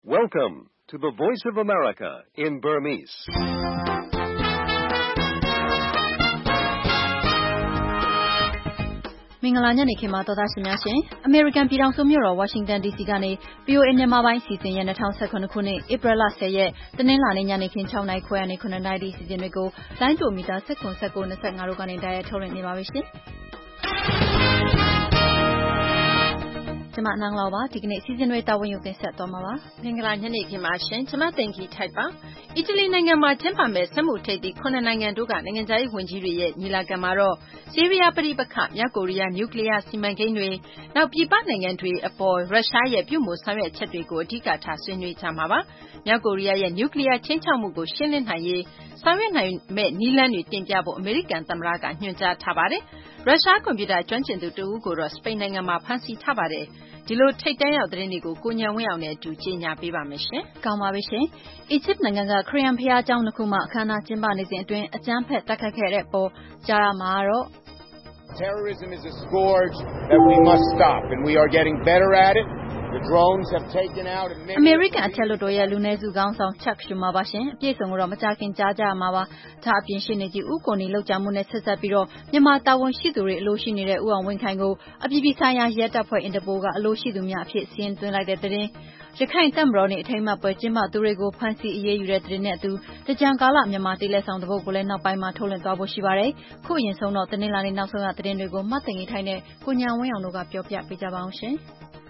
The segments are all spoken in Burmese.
Welcome to the Voice of America in Burmese. ။မင်္ဂလာညနေခင်းပါသောသားရှင်များရှင်။ American ပြည်ထောင်စုမြို့တော် Washington DC ကနေ VOA မြန်မာပိုင်းစီစဉ်ရဲ့2019ခုနှစ်ဧပြီလ10ရက်တနင်္လာနေ့ညနေခင်း6:00နာရီခွဲကနေ9:00နာရီစီစဉ်တွေကိုလိုင်းတိုမီတာ19 19 25တို့ကနေတိုက်ရိုက်ထုတ်လွှင့်နေပါပြီရှင်။ကျမနန်းလောပါဒီကနေ့စီစဉ်တွေတာဝန်ယူတင်ဆက်သွားမှာပါမင်္ဂလာညနေခင်းပါရှင်ကျမသိင်္ဂီထိုက်ပါအီတလီနိုင်ငံမှာကျင်းပမဲ့စက်မှုထိပ်သီး9နိုင်ငံတို့ကနိုင်ငံခြားရေးဝန်ကြီးတွေရဲ့ညီလာခံမှာတော့ဆီးရီးယားပြည်ပခမြောက်ကိုရီးယားနျူကလ িয়ার စီမံကိန်းတွေနောက်ပြည်ပနိုင်ငံတွေအပေါ်ရုရှားရဲ့ပြုမှုဆောင်ရွက်ချက်တွေကိုအဓိကထားဆွေးနွေးကြမှာပါမြောက်ကိုရီးယားရဲ့နျူကလ িয়ার ချင်းချောက်မှုကိုရှင်းလင်းနိုင်ရေးဆောင်ရွက်နိုင်မဲ့နည်းလမ်းတွေတင်ပြဖို့အမေရိကန်သမ္မတကညွှန်ကြားထားပါတယ်ရုရှားကွန်ပျူတာကျွမ်းကျင်သူတဦးကိုတော့စပိန်နိုင်ငံမှာဖမ်းဆီးထားပါတယ်ဒီလိုထိတ်တန့်ရောက်သတင်းတွေကိုကိုညံဝင်းအောင်နဲ့အတူကြီးညာပေးပါမယ်ရှင်။ကောင်းပါပြီရှင်။အီဂျစ်နိုင်ငံကခရစ်ယာန်ဘုရားကျောင်းတစ်ခုမှအခမ်းအနားကျင်းပနေစဉ်အတွင်းအကြမ်းဖက်တိုက်ခိုက်ခဲ့တဲ့အပေါ်ကြားရမှာတော့ Terrorism is a scourge that we must stop and we are getting better at it. The drones have taken out many American အထက်လွှတ်တော်ရဲ့လူနည်းစုခေါင်းဆောင် Chuck Schumer ပါရှင်အပြည့်စုံကိုတော့မကြခင်ကြားကြရမှာပါဒါအပြင်ရှင်းနေကြီးဦးကိုနေလောက်ကြမှုနဲ့ဆက်ဆက်ပြီးတော့မြန်မာတာဝန်ရှိသူတွေအလို့ရှိနေတဲ့ဦးအောင်ဝင်းခိုင်ကိုအပြည်ပြည်ဆိုင်ရာရဲတပ်ဖွဲ့အင်တာပိုကအလို့ရှိသူများအဖြစ်စီရင်သွင်းလိုက်တဲ့တဲ့ရခိုင်တပ်မတော်နဲ့အထိမ်းအမှတ်ပွဲကျင်းပသူတွေကိုဖမ်းဆီးအရေးယူတဲ့တဲ့နဲ့အတူတကြံကာလမြန်မာတေးလက်ဆောင်တပုတ်ကိုလည်းနောက်ပိုင်းမှာထုတ်လွှင့်သွားဖို့ရှိပါတယ်ခုအရင်ဆုံးတော့တနင်္လာနေ့နောက်ဆုံးရသတင်းတွေကိုမှတ်သိင်ထိုင်းနဲ့ကိုညာဝင်းအောင်တို့ကပြောပြပေးကြပါအောင်ရှင်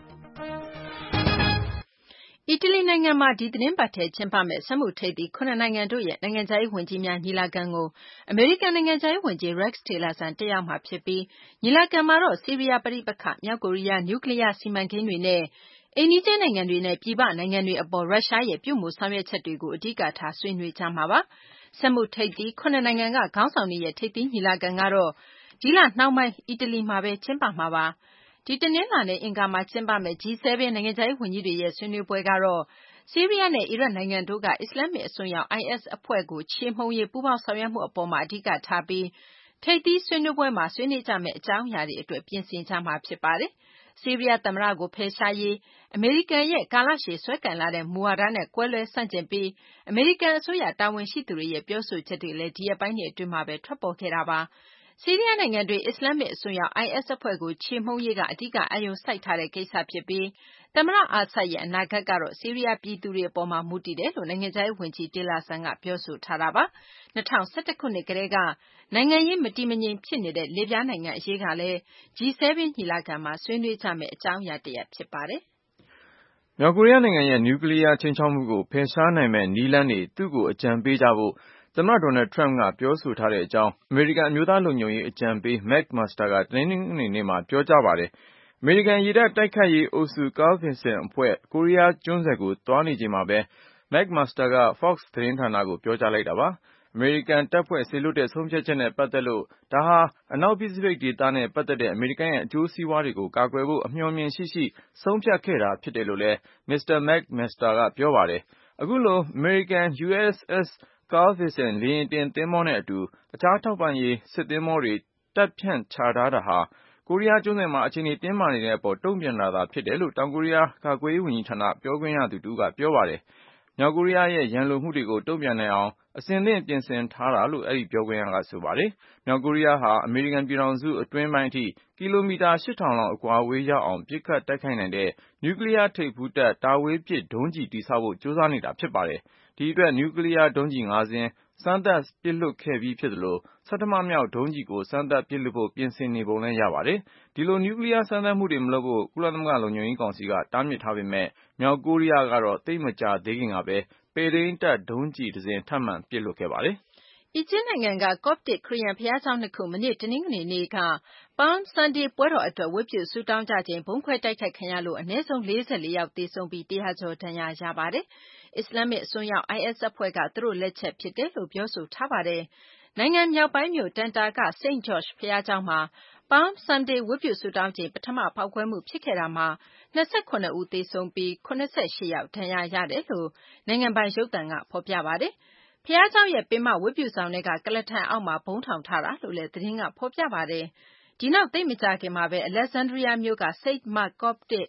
အီတလီနိုင်ငံမှာဒီသတင်းပတ်ထဲကျင်းပမဲ့စက်မှုထိပ်သီး9နိုင်ငံတို့ရဲ့နိုင်ငံခြားရေးဝန်ကြီးများညီလာခံကိုအမေရိကန်နိုင်ငံခြားရေးဝန်ကြီး Rex Tillerson တက်ရောက်မှာဖြစ်ပြီးညီလာခံမှာတော့ဆီးရီးယားပြည်ပခမြောက်ကိုရီးယားနျူကလ িয়ার စီမံကိန်းတွေနဲ့အိမ်နီးချင်းနိုင်ငံတွေနဲ့ပြည်ပနိုင်ငံတွေအပေါ်ရုရှားရဲ့ပြုမှုဆောင်ရွက်ချက်တွေကိုအဓိကထားဆွေးနွေးကြမှာပါစက်မှုထိပ်သီး9နိုင်ငံကခေါင်းဆောင်တွေရဲ့ထိပ်သီးညီလာခံကတော့ဒီလနှောင်းပိုင်းအီတလီမှာပဲကျင်းပမှာပါဒီတနင်္လာနေ့အင်္ဂါမှာကျင်းပမဲ့ G7 နိုင်ငံခြားရေးဝန်ကြီးတွေရဲ့ဆွေးနွေးပွဲကတော့ဆီးရီးယားနဲ့အီရတ်နိုင်ငံတို့ကအစ္စလာမ္မစ်အစွန်းရောက် IS အဖွဲ့ကိုချေမှုန်းရေးပူးပေါင်းဆောင်ရွက်မှုအပေါ်မှာအဓိကထားပြီးထိပ်သီးဆွေးနွေးပွဲမှာဆွေးနွေးကြမယ့်အကြောင်းအရာတွေအတွက်ပြင်ဆင်ကြမှာဖြစ်ပါတယ်ဆီးရီးယားသမ္မတကိုဖယ်ရှားရေးအမေရိကန်ရဲ့ကာလရှည်ဆွဲကင်လာတဲ့မူဝါဒနဲ့ကွဲလွဲဆန့်ကျင်ပြီးအမေရိကန်အစိုးရတာဝန်ရှိသူတွေရဲ့ပြောဆိုချက်တွေလည်းဒီရက်ပိုင်းတွေအတွင်းမှာပဲထွက်ပေါ်ခဲ့တာပါဆီးရီးယားနိုင်ငံတွင်းအစ္စလာမ္မစ်အစွန်းရောက် IS အဖွဲ့ကိုချေမှုန်းရေးကအဓိကအာရုံစိုက်ထားတဲ့ကိစ္စဖြစ်ပြီးသမ္မတအာဆတ်ရဲ့အနာဂတ်ကတော့ဆီးရီးယားပြည်သူတွေအပေါ်မှာမူတည်တယ်လို့နိုင်ငံခြားရေးဝန်ကြီး Tillerson ကပြောဆိုထားတာပါ2011ခုနှစ်ကတည်းကနိုင်ငံရေးမတည်မငြိမ်ဖြစ်နေတဲ့လစ်ဗျားနိုင်ငံအရေးကလည်း G7 ညီလာခံမှာဆွေးနွေးကြမယ့်အကြောင်းအရာတစ်ရပ်ဖြစ်ပါတယ်။မြောက်ကိုရီးယားနိုင်ငံရဲ့နျူကလ িয়ার ခြိမ်းခြောက်မှုကိုဖယ်ရှားနိုင်မဲ့နည်းလမ်းတွေသူ့ကိုအကြံပေးကြဖို့သမ္မတ Donald Trump ကပြောဆိုထားတဲ့အကြောင်းအမေရိကန်အမျိုးသားလုံခြုံရေးအကြံပေး Mark Master ကတနင်္ဂနွေနေ့မှာပြောကြားပါတယ်။အမေရိကန်ရေတပ်တိုက်ခိုက်ရေးအုပ်စု Carl Vinson အဖွဲ့ကိုရီးယားကျွန်းဆွယ်ကိုသွားနေချိန်မှာပဲ Mark Master က Fox သတင်းဌာနကိုပြောကြားလိုက်တာပါ။အမေရိကန်တပ်ဖွဲ့စေလွှတ်တဲ့ဆုံးဖြတ်ချက်နဲ့ပတ်သက်လို့ဒါဟာအနောက်ပစိဖိတ်ဒေသနဲ့ပတ်သက်တဲ့အမေရိကန်ရဲ့အကျိုးစီးပွားတွေကိုကာကွယ်ဖို့အမျှော်အမြင်ရှိရှိဆုံးဖြတ်ခဲ့တာဖြစ်တယ်လို့လည်း Mr. Mark Master ကပြောပါတယ်။အခုလိုအမေရိကန် USS Carl Vinson လေယာဉ်တင်သင်္ဘောနဲ့အတူအခြားထောက်ပံ့ရေးစစ်သင်္ဘောတွေတပ်ဖြန့်ချထားတာဟာကိုရီးယားကျွန်းဆွယ်မှာအခြေအနေတင်းမာနေတဲ့အပေါ်တုံ့ပြန်တာသာဖြစ်တယ်လို့တောင်ကိုရီးယားကာကွယ်ရေးဝန်ကြီးဌာနပြောခွင့်ရသူတဦးကပြောပါတယ်။မြောက်ကိုရီးယားရဲ့ရန်လိုမှုတွေကိုတုံ့ပြန်နိုင်အောင်အဆင်သင့်ပြင်ဆင်ထားတာလို့အဲဒီပြောခွင့်ရကဆိုပါတယ်။မြောက်ကိုရီးယားဟာအမေရိကန်ပြည်ထောင်စုအတွင်းပိုင်းအထိကီလိုမီတာ 8000 လောက်အကွာအဝေးရောက်အောင်ပစ်ခတ်တိုက်ခိုက်နိုင်တဲ့နျူကလ িয়ার ထိပ်ဖူးတပ်တာဝေးပစ်ဒုံးကျည်တည်ဆောက်ဖို့ကြိုးစားနေတာဖြစ်ပါတယ်။ဒီအတွက်နျူကလ িয়ার ဒုံးကျည်5စင်းစမ်းသပ်ပစ်လွှတ်ခဲ့ပြီးဖြစ်သလိုဆဌမမြောက်ဒုံးကျည်ကိုစမ်းသပ်ပစ်လွှတ်ဖို့ပြင်ဆင်နေပုံလည်းရပါတယ်။ဒီလိုနျူကလ িয়ার စမ်းသပ်မှုတွေမလုပ်ဖို့ကုလသမဂ္ဂလုံခြုံရေးကောင်စီကတားမြစ်ထားပေမဲ့မြောက်ကိုရီးယားကတော့သိပ်မကြာသေးခင်ကပဲပဲ့ထိန်းတပ်ဒုံးကျည်တစ်စင်းထပ်မံပစ်လွှတ်ခဲ့ပါတယ်။အီဂျစ်နိုင်ငံကကော့ပတစ်ခရစ်ယာန်ဘုရားကျောင်း2ခုမနေ့တနင်္ဂနွေနေ့က Palm Sunday ပွဲတော်အတွက်ဝတ်ပြုဆုတောင်းကြချိန်ဗုံးခွဲတိုက်ခိုက်ခံရလို့အနည်းဆုံး44ယောက်သေဆုံးပြီး100ကျော်ဒဏ်ရာရပါတယ်။အစ္စလာမ္မစ်အစွန်းရောက် IS အဖွဲ့ကသူတို့လက်ချက်ဖြစ်တယ်လို့ပြောဆိုထားပါတယ်။နိုင်ငံမြောက်ပိုင်းမြို့တန်တာက St. George ဘုရားကျောင်းမှာ Palm Sunday ဝတ်ပြုဆုတောင်းချိန်ပထမဖောက်ခွဲမှုဖြစ်ခဲ့တာမှာ29ဦးသေဆုံးပြီး88ယောက်ဒဏ်ရာရတယ်လို့နိုင်ငံပိုင်ရုပ်သံကဖော်ပြပါတယ်။ဘုရားကျောင်းရဲ့ပင်မဝတ်ပြုဆောင်ထဲကကုလားထိုင်အောက်မှာဗုံးထောင်ထားတာလို့လည်းသတင်းကဖော်ပြပါတယ်။ဒီနောက်သိပ်မကြာခင်မှာပဲ Alexandria မြို့က St. Mark Coptic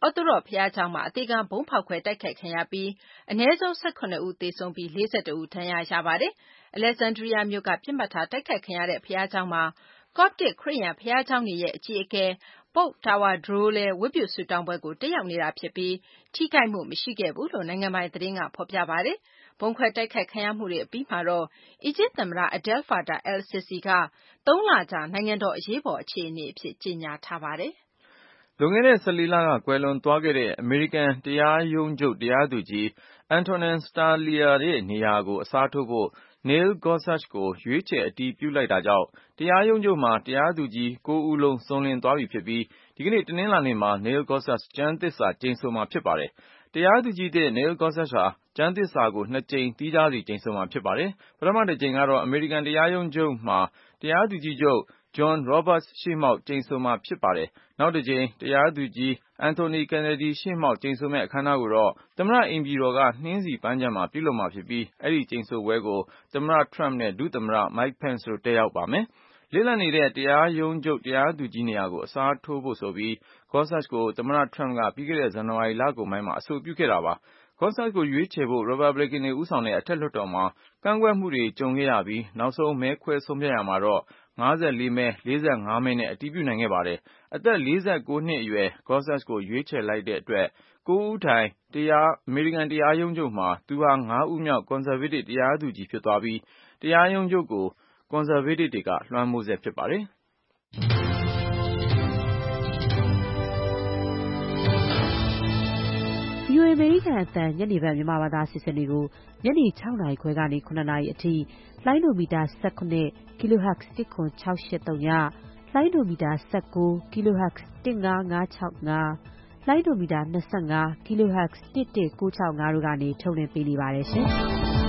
အော်သိုဒေါ့ဘုရားကျောင်းမှာအသေခံဗုံးဖောက်ခွဲတိုက်ခိုက်ခံရပြီးအနည်းဆုံး18ဦးသေဆုံးပြီး42ဦးဒဏ်ရာရပါတယ်။ Alexandria မြို့ကပစ်မှတ်ထားတိုက်ခိုက်ခံရတဲ့ဘုရားကျောင်းမှာ Coptic ခရစ်ယာန်ဘုရားကျောင်းတွေရဲ့အကြီးအကဲ Pope Tawadros လည်းဝတ်ပြုဆုတောင်းပွဲကိုတက်ရောက်နေတာဖြစ်ပြီးထိခိုက်မှုမရှိခဲ့ဘူးလို့နိုင်ငံပိုင်သတင်းကဖော်ပြပါတယ်။ဗုံးခွဲတိုက်ခိုက်ခံရမှုတွေအပြီးမှာတော့အီဂျစ်သမ္မတ Abdel Fattah el-Sisi က3 လကြာနိုင်ငံတော်အရေးပေါ်အခြေအနေအဖြစ်ကြေညာထားပါတယ်။လွန်ခဲ့တဲ့14လကကွယ်လွန်သွားခဲ့တဲ့အမေရိကန်တရားရုံးချုပ်တရားသူကြီး Antonin Scalia ရဲ့နေရာကိုအစားထိုးဖို့ Neil Gorsuch ကိုရွေးချယ်အတည်ပြုလိုက်တာကြောင့်တရားရုံးချုပ်မှာတရားသူကြီး9ဦးလုံးစုံလင်သွားပြီဖြစ်ပြီးဒီကနေ့တနင်္လာနေ့မှာ Neil Gorsuch ကျမ်းသစ္စာကျိန်ဆိုမှာဖြစ်ပါတယ်။တရားသူကြီးသစ် Neil Gorsuch ဟာကျမ်းသစ္စာကို2ကြိမ်သီးခြားစီကျိန်ဆိုမှာဖြစ်ပါတယ်။ပထမတစ်ကြိမ်ကတော့အမေရိကန်တရားရုံးချုပ်မှာတရားသူကြီးချုပ် John Roberts ရှေ့မှောက်ကျိန်ဆိုမှာဖြစ်ပါတယ်။နောက်တစ်ကြိမ်တရားသူကြီး Anthony Kennedy ရှေ့မှောက်ကျိန်ဆိုမယ့်အခမ်းအနားကိုတော့သမ္မတအိမ်ဖြူတော်ကနှင်းဆီပန်းခြံမှာပြုလုပ်မှာဖြစ်ပြီးအဲဒီကျိန်ဆိုပွဲကိုသမ္မတ Trump နဲ့ဒုသမ္မတ Mike Pence တို့တက်ရောက်ပါမယ်။လစ်လပ်နေတဲ့တရားရုံးချုပ်တရားသူကြီးနေရာကိုအစားထိုးဖို့ဆိုပြီး Gorsuch ကိုသမ္မတ Trump ကပြီးခဲ့တဲ့ဇန်နဝါရီလကုန်ပိုင်းမှာအဆိုပြုခဲ့တာပါ။ Gorsuch ကိုရွေးချယ်ဖို့ Republican တွေဦးဆောင်တဲ့အထက်လွှတ်တော်မှာကန့်ကွက်မှုတွေကြုံခဲ့ရပြီးနောက်ဆုံးမဲခွဲဆုံးဖြတ်ရာမှာတော့54မဲ45မဲနဲ့အတည်ပြုနိုင်ခဲ့ပါတယ်။အသက်49နှစ်အရွယ် Gorsuch ကိုရွေးချယ်လိုက်တဲ့အတွက်9ဦးထိုင်အမေရိကန်တရားရုံးချုပ်မှာသူဟာ5ဦးမြောက်ကွန်ဆာဗေးတစ်တရားသူကြီးဖြစ်သွားပြီးတရားရုံးချုပ်ကိုကွန်ဆာဗေးတစ်တွေကလွှမ်းမိုးဆဲဖြစ်ပါတယ်။ VOA အမေရိကန်အသံညနေပိုင်းမြန်မာဘာသာအစီအစဉ်တွေကိုညနေ6နာရီခွဲကနေ9နာရီအထိလိုင်းဒိုမီတာ18 kHz 10683ညလိုင်းဒိုမီတာ19 kHz 15565လိုင်းဒိုမီတာ25 kHz 11965တို့ကနေထုတ်လွှင့်ပေးနေပါတယ်ရှင်။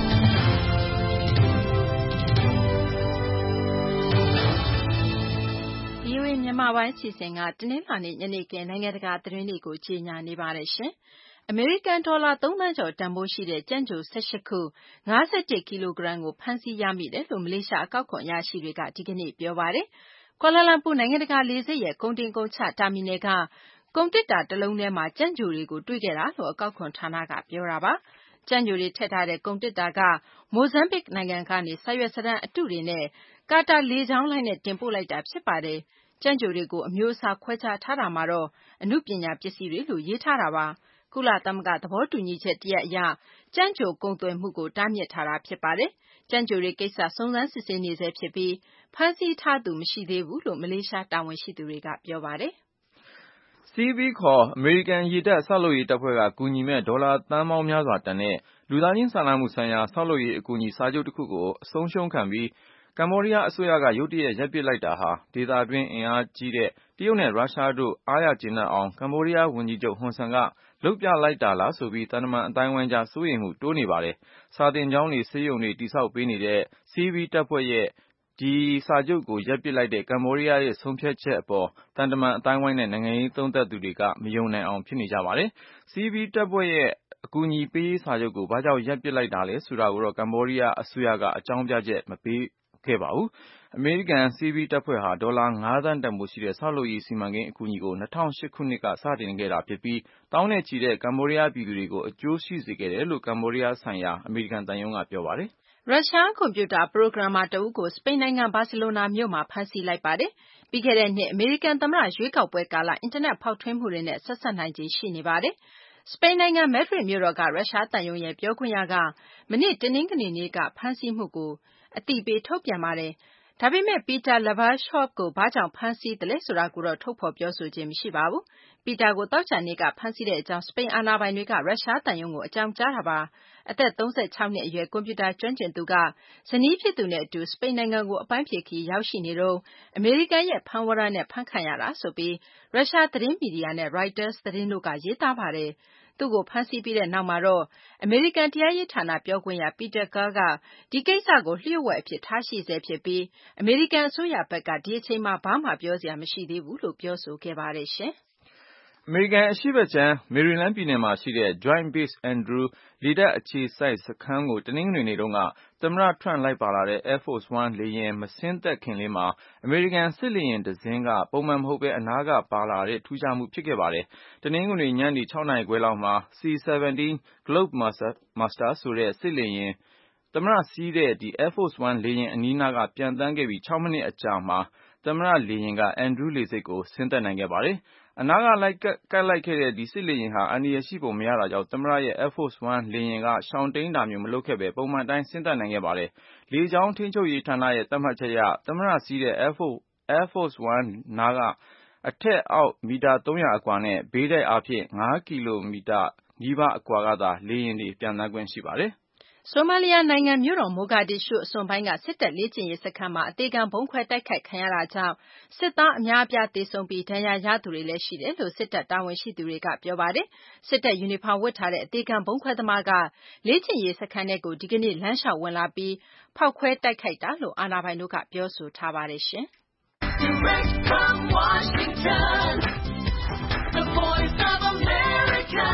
VOA မြန်မာပိုင်းအစီအစဉ်ကတနင်္လာနေ့ညနေခင်းနိုင်ငံတကာသတင်းတွေကိုကြီးညာနေပါတယ်ရှင်။အမေရိကန်ဒေါ်လာ3သန်းကျော်တန်ဖိုးရှိတဲ့ကြံ့ချို18ခု51ကီလိုဂရမ်ကိုဖမ်းဆီးရမိတယ်လို့မလေးရှားအကောက်ခွန်အရာရှိတွေကဒီကနေ့ပြောပါတယ်။ကွာလာလမ်ပူနိုင်ငံတကာလေဆိပ်ရဲ့ကုန်တင်ကုန်ချတာမီနယ်ကကုန်တစ်တာတစ်လုံးထဲမှာကြံ့ချိုတွေကိုတွေ့ခဲ့တာလို့အကောက်ခွန်ဌာနကပြောတာပါ။ကြံ့ချိုတွေထည့်ထားတဲ့ကုန်တစ်တာကမိုဇမ်ဘစ်နိုင်ငံကနေစာရွက်စာတမ်းအတုတွေနဲ့ကာတာလေကြောင်းလိုင်းနဲ့တင်ပို့လိုက်တာဖြစ်ပါတယ်။ကြံ့ချိုတွေကိုအမျိုးအစားခွဲခြားထားတာမှာတော့အနုပညာပစ္စည်းတွေလို့ရေးထားတာပါ။ကုလသမဂ္ဂသဘောတူညီချက်တရပ်အရကြံ့ချိုကုန်သွယ်မှုကိုတားမြစ်ထားတာဖြစ်ပါတယ်။ကြံ့ချိုတွေကိစ္စစုံစမ်းစစ်ဆေးနေဆဲဖြစ်ပြီးဖမ်းဆီးထားသူမရှိသေးဘူးလို့မလေးရှားတာဝန်ရှိသူတွေကပြောပါတယ်။ Sea Beam ခေါ်အမေရိကန်ရေတပ်ဆောက်လုပ်ရေးတပ်ဖွဲ့ကကူညီမဲ့ဒေါ်လာသန်းပေါင်းများစွာတန်တဲ့လူသားချင်းစာနာမှုဆိုင်ရာဆောက်လုပ်ရေးအကူအညီစာချုပ်တစ်ခုကိုအဆုံးရှုံးခံပြီးကမ္ဘောဒီးယားအစိုးရကရုတ်တရက်ရပ်ပစ်လိုက်တာဟာဒေသတွင်းအင်အားကြီးတဲ့တရုတ်နဲ့ရုရှားတို့အားရကျေနပ်အောင်ကမ္ဘောဒီးယားဝန်ကြီးချုပ်ဟွန်ဆန်ကလုပ်ပြလိုက်တာလားဆိုပြီးသံတမန်အသိုင်းအဝိုင်းကြားစိုးရိမ်မှုတိုးနေပါတယ်။စာသင်ကျောင်းတွေဆေးရုံတွေတည်ဆောက်ပေးနေတဲ့ Sea Beam တပ်ဖွဲ့ရဲ့ဒီစာချုပ်ကိုရပ်ပစ်လိုက်တဲ့ကမ္ဘောဒီးယားရဲ့ဆုံးဖြတ်ချက်အပေါ်သံတမန်အသိုင်းအဝိုင်းနဲ့နိုင်ငံရေးသုံးသပ်သူတွေကမယုံနိုင်အောင်ဖြစ်နေကြပါတယ်။ Sea Beam တပ်ဖွဲ့ရဲ့အကူအညီပေးရေးစာချုပ်ကိုဘာကြောင့်ရပ်ပစ်လိုက်တာလဲဆိုတာကိုတော့ကမ္ဘောဒီးယားအစိုးရကအကြောင်းပြချက်မပေးခဲ့ပါဘူး။အမေရိကန် Sea Beam တပ်ဖွဲ့ဟာဒေါ်လာ5သန်းတန်ဖိုးရှိတဲ့ဆောက်လုပ်ရေးစီမံကိန်းအကူအညီကို2008ခုနှစ်ကစတင်ခဲ့တာဖြစ်ပြီးသောင်းနဲ့ချီတဲ့ကမ္ဘောဒီးယားပြည်သူတွေကိုအကျိုးရှိစေခဲ့တယ်လို့ကမ္ဘောဒီးယားဆိုင်ရာအမေရိကန်သံရုံးကပြောပါတယ်။ရုရှားကွန်ပျူတာပရိုဂရမ်မာတဦးကိုစပိန်နိုင်ငံဘာစီလိုနာမြို့မှာဖမ်းဆီးလိုက်ပါတယ်။ပြီးခဲ့တဲ့နှစ်အမေရိကန်သမ္မတရွေးကောက်ပွဲကာလအင်တာနက်ဖောက်ထွင်းမှုတွေနဲ့ဆက်စပ်နိုင်ခြေရှိနေပါတယ်။စပိန်နိုင်ငံမက်ဒရစ်မြို့တော်ကရုရှားသံရုံးရဲ့ပြောခွင့်ရကမနေ့တနင်္ဂနွေနေ့ကဖမ်းဆီးမှုကိုအသိပေးထုတ်ပြန်ပါတယ်။ဒါပေမဲ့ Peter Lavashov ကိုဘာကြောင့်ဖမ်းဆီးသလဲဆိုတာကိုတော့ထုတ်ဖော်ပြောဆိုခြင်းမရှိပါဘူး။ Peter ကိုသောကြာနေ့ကဖမ်းဆီးတဲ့အကြောင်းစပိန်အာဏာပိုင်တွေကရုရှားသံရုံးကိုအကြောင်းကြားတာပါ။အသက်36နှစ်အရွယ်ကွန်ပျူတာကျွမ်းကျင်သူကဇနီးဖြစ်သူနဲ့အတူစပိန်နိုင်ငံကိုအပန်းဖြေခရီးရောက်ရှိနေတုန်းအမေရိကန်ရဲ့ဖမ်းဝရမ်းနဲ့ဖမ်းခံရတာဆိုပြီးရုရှားသတင်းမီဒီယာနဲ့ Reuters သတင်းတို့ကရေးသားပါတယ်။သူ့ကိုဖမ်းဆီးပြီးတဲ့နောက်မှာတော့အမေရိကန်တရားရေးဌာနပြောခွင့်ရ Peter Carr ကဒီကိစ္စကိုလျှို့ဝှက်အဖြစ်ထားရှိဆဲဖြစ်ပြီးအမေရိကန်အစိုးရဘက်ကဒီအချိန်မှာဘာမှပြောစရာမရှိသေးဘူးလို့ပြောဆိုခဲ့ပါတယ်ရှင်။အမေရိကန်အရှေ့ဘက်ခြမ်းမေရီလန်းပြည်နယ်မှာရှိတဲ့ Joint Base Andrews လေတပ်အခြေစိုက်စခန်းကိုတနင်္ဂနွေနေ့တုန်းကသမ္မတ Trump လိုက်ပါလာတဲ့ Air Force One လေယာဉ်မဆင်းသက်ခင်လေးမှာအမေရိကန်စစ်လေယာဉ်တစ်စင်းကပုံမှန်မဟုတ်ဘဲအနားကပါလာတဲ့ထူးခြားမှုဖြစ်ခဲ့ပါတယ်။တနင်္ဂနွေညနေ 6 နာရီခွဲလောက်မှာ C-17 Globemaster ဆိုတဲ့စစ်လေယာဉ်သမ္မတစီးတဲ့Air Force One လေယာဉ်အနီးနားကပျံသန်းခဲ့ပြီး6 မိနစ်အကြာမှာသမ္မတလေယာဉ်က Andrews လေဆိပ်ကိုဆင်းသက်နိုင်ခဲ့ပါတယ်။အနားကကပ်လိုက်ခဲ့တဲ့စစ်လေယာဉ်ဟာအန္တရာယ်ရှိပုံမရတာကြောင့်သမ္မတရဲ့ Air Force One လေယာဉ်ကရှောင်တိမ်းတာမျိုးမလုပ်ခဲ့ဘဲပုံမှန်အတိုင်းဆင်းသက်နိုင်ခဲ့ပါတယ်။လေကြောင်းထိန်းချုပ်ရေးဌာနရဲ့သတ်မှတ်ချက်အရသမ္မတစီးတဲ့ Air Force One နားကအထက်အောက်မီတာ300အကွာနဲ့ဘေးတိုက်အားဖြင့်5 ကီလိုမီတာနီးပါးအကွာကသာလေယာဉ်တွေပျံသန်းခွင့်ရှိပါတယ်။ဆိုမာလီယာနိုင်ငံမြို့တော်မိုဂါဒစ်ရှုအစွန်ပိုင်းကစစ်တပ်လေ့ကျင့်ရေးစခန်းမှာအသေခံဗုံးခွဲတိုက်ခိုက်ခံရတာကြောင့်စစ်သားအများအပြားသေဆုံးပြီးဒဏ်ရာရသူတွေလည်းရှိတယ်လို့စစ်တပ်တာဝန်ရှိသူတွေကပြောပါတယ်။စစ်တပ်ယူနီဖောင်းဝတ်ထားတဲ့အသေခံဗုံးခွဲသမားကလေ့ကျင့်ရေးစခန်းထဲကိုဒီကနေ့လမ်းလျှောက်ဝင်လာပြီးဖောက်ခွဲတိုက်ခိုက်တာလို့အာဏာပိုင်တို့ကပြောဆိုထားပါတယ်။ Direct from Washington, the voice of America,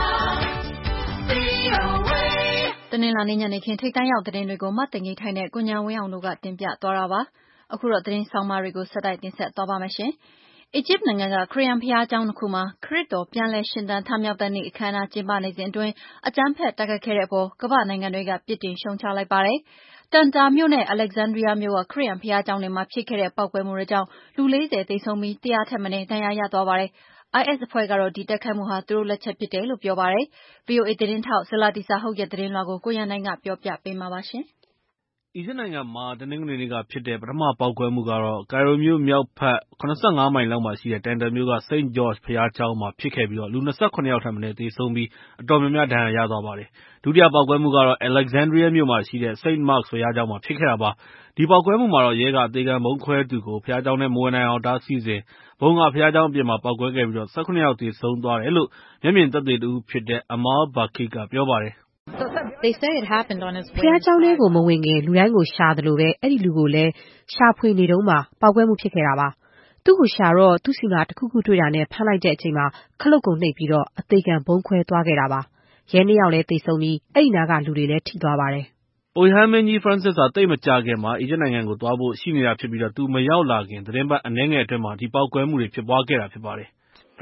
VOA တနင်္လာနေ့ညနေခင်းထိပ်တန်းရောက်သတင်းတွေကိုမတ်တင်ကြီးထိုင်တဲ့ကိုညာဝင်းအောင်တို့ကတင်ပြသွားတာပါ။အခုတော့သတင်းဆောင်မတွေကိုဆက်တိုက်တင်ဆက်သွားပါမယ်ရှင်။အီဂျစ်နိုင်ငံကခရစ်ယာန်ဘုရားကျောင်းတစ်ခုမှာခရစ်တော်ပြန်လည်ရှင်သန်ထမြောက်တဲ့နေ့အခမ်းအနားကျင်းပနေစဉ်အတွင်းအကြမ်းဖက်တိုက်ခိုက်ခဲ့တဲ့အပေါ်ကမ္ဘာ့နိုင်ငံတွေကပြစ်တင်ရှုံချလိုက်ပါတယ်။တန်တာမြို့နဲ့ Alexandria မြို့ကခရစ်ယာန်ဘုရားကျောင်းတွေမှာဖြစ်ခဲ့တဲ့ပေါက်ကွဲမှုတွေကြောင့်လူ 40 သေဆုံးပြီး100 ထက်မနည်းဒဏ်ရာရသွားပါတယ်။ IS အဖွဲ့ကတော့ဒီတိုက်ခိုက်မှုဟာသူတို့လက်ချက်ဖြစ်တယ်လို့ပြောပါတယ်။ VOA သတင်းထောက်ဇလာတီစာဟုတ်ရဲ့သတင်းလွှာကိုကိုရန်နိုင်ကပြောပြပေးမှာပါရှင်။အီဂျစ်နိုင်ငံမှာတနင်္ဂနွေနေ့ကဖြစ်တဲ့ပထမပေါက်ကွဲမှုကတော့ကိုင်ရိုမြို့မြောက်ဘက်75 မိုင်လောက်မှာရှိတဲ့တန်တာမြို့က St. George ဘုရားကျောင်းမှာဖြစ်ခဲ့ပြီးလူ 27 ယောက်ထက်မနည်းသေဆုံးပြီးအတော်များများဒဏ်ရာရသွားပါတယ်။ဒုတိယပေါက်ကွဲမှုကတော့ Alexandria မြို့မှာရှိတဲ့ St. Mark's ဘုရားကျောင်းမှာဖြစ်ခဲ့တာပါ။ဒီပေါက်ကွဲမှုမှာရဲကအသေခံဗုံးခွဲသူကိုဘုရားကျောင်းထဲမဝင်နိုင်အောင်တားဆီးစဉ်ဗုံးကဘုရားကျောင်းအပြင်မှာပေါက်ကွဲခဲ့ပြီး17 ယောက်သေဆုံးသွားတယ်လို့မျက်မြင်သက်သေတစ်ဦးဖြစ်တဲ့ Amal Bakri ကပြောပါတယ်။ "ဘုရားကျောင်းထဲကိုမဝင်ခင်လူတိုင်းကိုရှာသလိုအဲ့ဒီလူကိုလည်းရှာဖွေနေတုန်းမှာပေါက်ကွဲမှုဖြစ်ခဲ့တာပါ။သူ့ကိုရှာတော့သူ့ဆီမှာတစ်ခုခုတွေ့တာနဲ့ဖမ်းလိုက်တဲ့အချိန်မှာခလုတ်ကိုနှိပ်ပြီးအသေခံဗုံးခွဲသွားခဲ့တာပါ။ရဲ 2 ယောက်လည်းသေဆုံးပြီးအဲ့ဒီနားကလူတွေလည်းထိသွားပါတယ်။ " ပုပ်ရဟန်းမင်းကြီး Francis ဟာသိပ်မကြာခင်မှာအီဂျစ်နိုင်ငံကိုသွားဖို့ရှိနေတာဖြစ်ပြီးသူမရောက်လာခင်သီတင်းပတ်အနည်းငယ်အတွင်းဒီပေါက်ကွဲမှုတွေဖြစ်ပွားခဲ့တာဖြစ်ပါတယ်။ "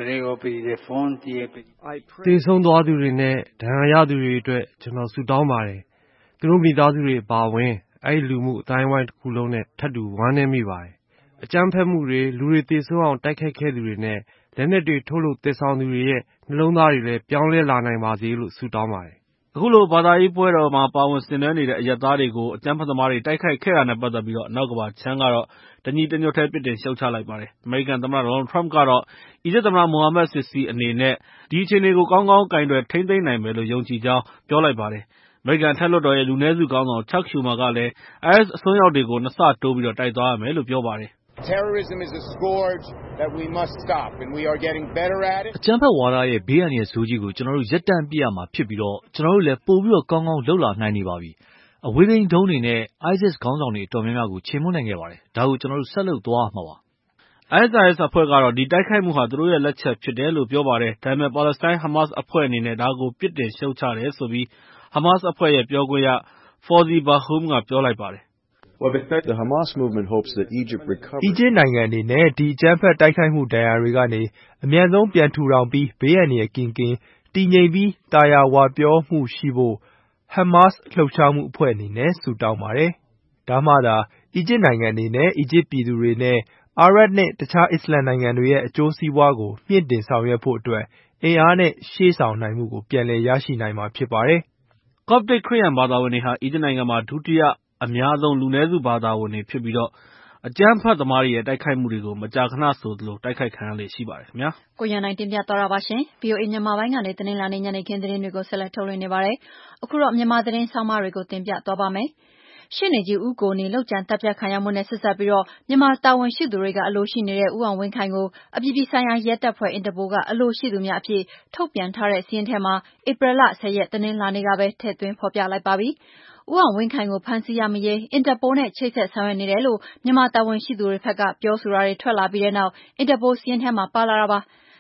သေဆုံးသွားသူတွေနဲ့ဒဏ်ရာရသူတွေအတွက်ကျွန်တော်ဆုတောင်းပါတယ်။သူတို့မိသားစုတွေအပါအဝင်အဲ့ဒီလူမှုအသိုင်းအဝိုင်းတစ်ခုလုံးနဲ့ထပ်တူဝမ်းနည်းမိပါတယ်။အကြမ်းဖက်မှုတွေလူတွေသေဆုံးအောင်တိုက်ခိုက်ခဲ့သူတွေနဲ့လက်နက်တွေထုတ်လုပ်သယ်ဆောင်သူတွေရဲ့နှလုံးသားတွေလည်းပြောင်းလဲလာနိုင်ပါစေလို့ဆုတောင်းပါတယ်။ " အခုလိုဘာသာရေးပွဲတော်မှာပါဝင်ဆင်နွှဲနေတဲ့အရပ်သားတွေကိုအကြမ်းဖက်သမားတွေတိုက်ခိုက်ခဲ့တာနဲ့ပတ်သက်ပြီးအနောက်ကမ္ဘာခြမ်းကတော့တညီတညွတ်တည်းပြစ်တင်ရှုတ်ချလိုက်ပါတယ်။အမေရိကန်သမ္မတ Donald Trump ကတော့အီဂျစ်သမ္မတ Mohamed Sissi အနေနဲ့ဒီအခြေအနေကိုကောင်းကောင်းကိုင်တွယ်ထိန်းသိမ်းနိုင်မယ်လို့ယုံကြည်ကြောင်းပြောလိုက်ပါတယ်။အမေရိကန်အထက်လွှတ်တော်ရဲ့လူနည်းစုခေါင်းဆောင် Chuck Schumer ကလည်း IS အစွန်းရောက်တွေကို 2 ဆတိုးပြီးတိုက်သွားရမယ်လို့ပြောပါတယ်။ Terrorism is a scourge that we must stop and we are getting better at it. အကြမ်းဖက်ဝါဒရဲ့ဘေးအန္တရာယ်ဆိုးကြီးကိုကျွန်တော်တို့ရပ်တန့်ပစ်ရမှာဖြစ်ပြီးကျွန်တော်တို့လည်းပိုပြီးကောင်းကောင်းလုပ်လာနိုင်နေပါပြီ။အဝေးထိန်းဒုံးတွေနဲ့ ISIS ခေါင်းဆောင်တွေအတော်များများကိုချေမှုန်းနိုင်ခဲ့ပါတယ်။ဒါကိုကျွန်တော်တို့ဆက်လုပ်သွားရမှာပါ။ ISIS အဖွဲ့ကတော့ဒီတိုက်ခိုက်မှုဟာသူတို့ရဲ့လက်ချက်ဖြစ်တယ်လို့ပြောပါတယ်။ဒါပေမဲ့ပါလက်စတိုင်း Hamas အဖွဲ့အနေနဲ့ဒါကိုပြစ်တင်ရှုတ်ချတယ်ဆိုပြီးHamas အဖွဲ့ရဲ့ပြောခွင့်ရ Fawzi Barhoum ကပြောလိုက်ပါတယ်။ "အီဂျစ်နိုင်ငံအနေနဲ့ဒီအကြမ်းဖက်တိုက်ခိုက်မှုဒဏ်ရာတွေကနေအမြန်ဆုံးပြန်ထူထောင်ပြီးဘေးအန္တရာယ်ကင်းကင်းတည်ငြိမ်ပြီးသာယာဝပြောမှုရှိဖို့Hamas လှုပ်ရှားမှုအဖွဲ့အနေနဲ့ဆုတောင်းပါတယ်။ဒါမှသာအီဂျစ်နိုင်ငံအနေနဲ့အီဂျစ်ပြည်သူတွေနဲ့အာရပ်နဲ့တခြားအစ္စလာမ်နိုင်ငံတွေရဲ့အကျိုးစီးပွားကိုမြှင့်တင်ဆောင်ရွက်ဖို့အတွက်အင်အားနဲ့ရှေ့ဆောင်နိုင်မှုကိုပြန်လည်ရရှိနိုင်မှာဖြစ်ပါတယ်။ " Coptic ခရစ်ယာန်ဘာသာဝင်တွေဟာအီဂျစ်နိုင်ငံမှာဒုတိယအများဆုံးလူနည်းစုဘာသာဝင်တွေဖြစ်ပြီးအကြမ်းဖက်သမားတွေရဲ့တိုက်ခိုက်မှုတွေကိုမကြာခဏဆိုသလိုတိုက်ခိုက်ခံရလေ့ရှိပါတယ်ခင်ဗျာကိုရန်နိုင်တင်ပြသွားတာပါရှင်။ VOA မြန်မာပိုင်းကနေတနင်္လာနေ့ညနေခင်းသတင်းတွေကိုဆက်လက်ထုတ်လွှင့်နေပါတယ်။အခုတော့မြန်မာသတင်းဆောင်းပါးတွေကိုတင်ပြသွားပါမယ်။ရှေ့နေကြီးဦးကိုနီလုပ်ကြံသတ်ဖြတ်ခံရမှုနဲ့ဆက်စပ်ပြီးမြန်မာတာဝန်ရှိသူတွေကအလိုရှိနေတဲ့ဦးအောင်ဝင်းခိုင်ကိုအပြည်ပြည်ဆိုင်ရာရဲတပ်ဖွဲ့Interpolကအလိုရှိသူများအဖြစ်ထုတ်ပြန်ထားတဲ့စာရင်းထဲမှာဧပြီလ 10 ရက်တနင်္လာနေ့ကပဲထည့်သွင်းဖော်ပြလိုက်ပါပြီ။ဦးအောင်ဝင်းခိုင်ကိုဖမ်းဆီးရမိရေးInterpolနဲ့ချိတ်ဆက်ဆောင်ရွက်နေတယ်လို့မြန်မာတာဝန်ရှိသူတွေဘက်ကပြောဆိုတာတွေထွက်လာပြီးတဲ့နောက်Interpolစာရင်းထဲမှာပါလာတာပါ။